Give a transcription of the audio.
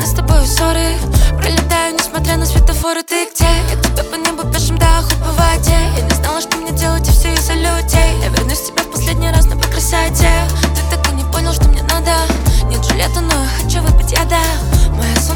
с тобой ссоры. Пролетаю, несмотря на светофоры. Ты где? Я тебя по небу пешим, да, хоть по воде. Я не знала, что мне делать, и все из-за людей. Я вернусь к тебе в последний раз, но по красоте. Ты так и не понял, что мне надо. Нет Джульетта, но я хочу выпить яда. Моя